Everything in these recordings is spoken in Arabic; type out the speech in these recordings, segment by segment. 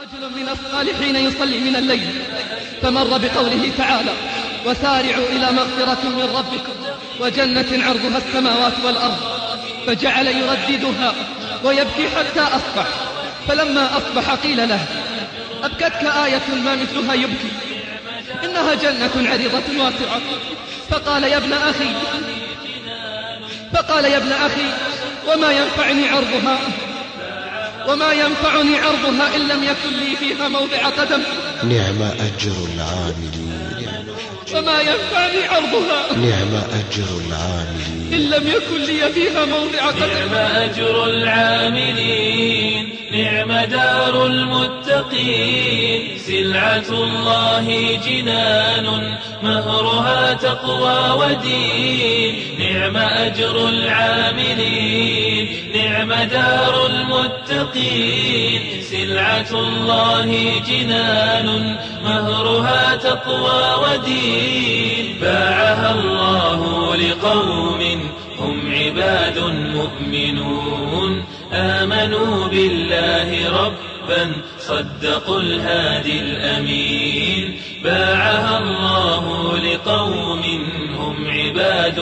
رجل من الصالحين يصلي من الليل فمر بقوله تعالى: وسارعوا إلى مغفرة من ربكم وجنة عرضها السماوات والأرض، فجعل يرددها ويبكي حتى أصبح. فلما أصبح قيل له: أبكتك آية ما مثلها يبكي؟ إنها جنة عريضة واسعة. فقال يا ابن أخي وما ينفعني عرضها إن لم يكن لي فيها موضع قدم. نعم أجر العاملين. وما ينفعني عرضها نعم أجر العاملين إن لم يكن لي فيها موضع قدم. نعم أجر العاملين، نعم دار المتقين، سلعة الله جنان مهرها تقوى ودين. نعم أجر العاملين، نعم دار المتقين، سلعة الله جنان مهرها تقوى ودين. باعها الله لقوم هم عباد مؤمنون، آمنوا بالله ربا صدقوا الهادي الأمين. باعها الله لقوم هم عباد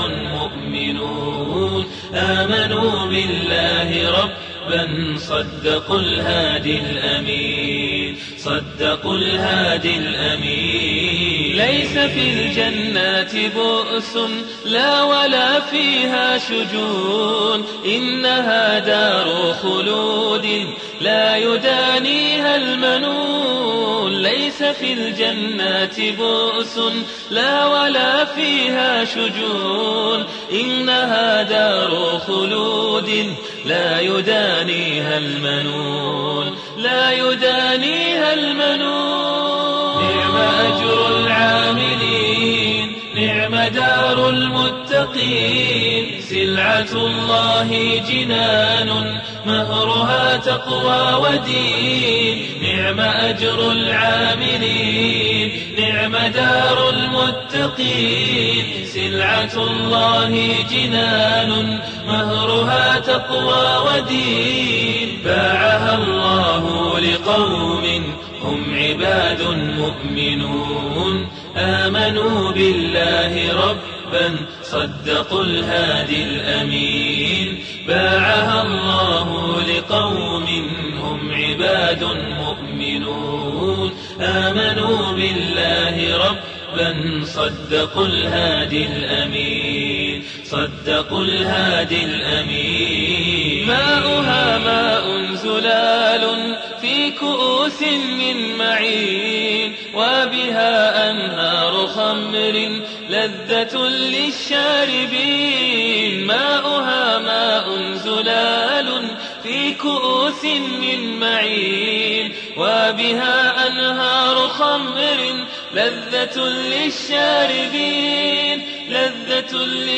مؤمنون، آمنوا بالله ربا صدقوا الهادي الأمين. صدقوا الهادي الأمين. ليس في الجنات بؤس لا ولا فيها شجون، إنها دار خلود لا يدانيها المنون. ليس في الجنات بؤس لا ولا فيها شجون، إنها دار خلود لا يدانيها المنون. لا يدانيها المنون. نعم أجر العاملين، نعم دار المتقين، سلعة الله جنان مهرها تقوى ودين. نعم أجر العاملين، نعم دار المتقين، سلعة الله جنان مهرها تقوى ودين. باعها الله لقوم هم عباد مؤمنون، آمنوا بالله ربا صدقوا الهادي الأمين. باعها الله لقوم هم عباد مؤمنون، آمنوا بالله ربا صدقوا الهادي الأمين. صدقوا الهادي الأمين. ماؤها ماء زلال في كؤوس من معين، وبها أنهار خمر لذة للشاربين. ماؤها ماء زلال في كؤوس من معين، وبها أنهار خمر لذة للشاربين. لذة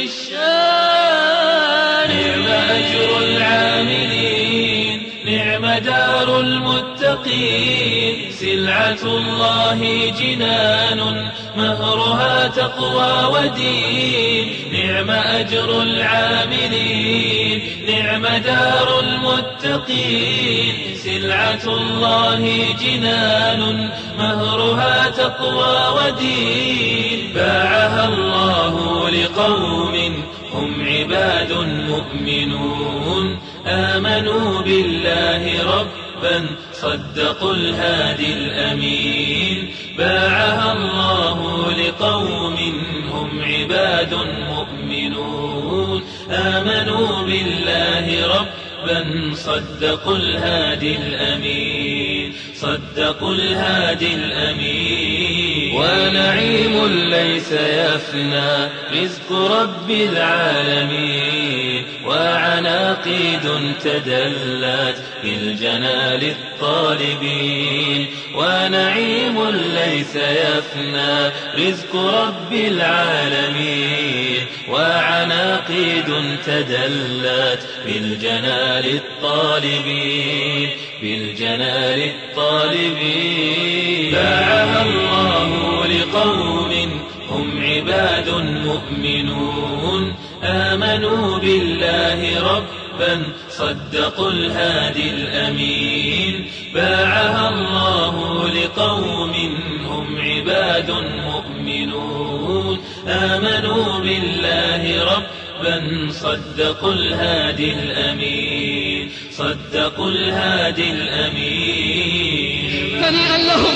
للشاربين. نعم أجر العاملين، نعم دار المتقين، سلعة الله جنان مهرها تقوى ودين. نعم أجر العاملين، نعم دار المتقين، سلعة الله جنان مهرها تقوى ودين. باعها الله لقوم هم عباد مؤمنون، آمنوا بالله ربا صدقوا الهادي الأمين. باعها الله لقوم هم عباد مؤمنون، آمنوا بالله ربا صدقوا الهادي الأمين. صدقوا الهادي الأمين. ونعيم ليس يفنى رزق رب العالمين، وعناقيد تدلت بالجنال الطالبين. ونعيم ليس يفنى رزق رب العالمين، وعناقيد تدلت بالجنال الطالبين. بالجنال الطالبين. باعها الله لقوم هم عباد مؤمنون، آمنوا بالله ربا صدقوا الهادي الأمين. باعها الله لقوم هم عباد مؤمنون آمنوا بالله ربا صدقوا الهادي الأمين. صدقوا الهادي الأمين. هنيئا لهم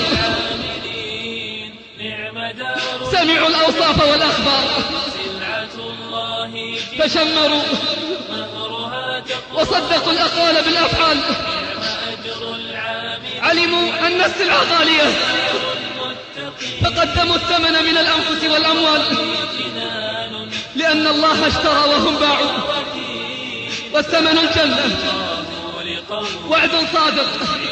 سمعوا الأوصاف والأخبار فشمروا وصدقوا الأقوال بالأفعال. علموا أن السلعة غالية فقدموا الثمن من الأنفس والأموال لأن الله اشترى وهم باعوا. والثمن الجنة وعد صادق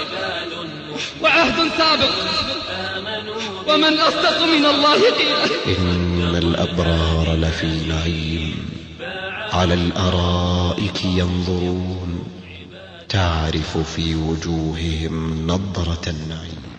وعهد سابق ومن أصدق من الله قيلا. إن الأبرار لفي نعيم على الأرائك ينظرون تعرف في وجوههم نضرة النعيم.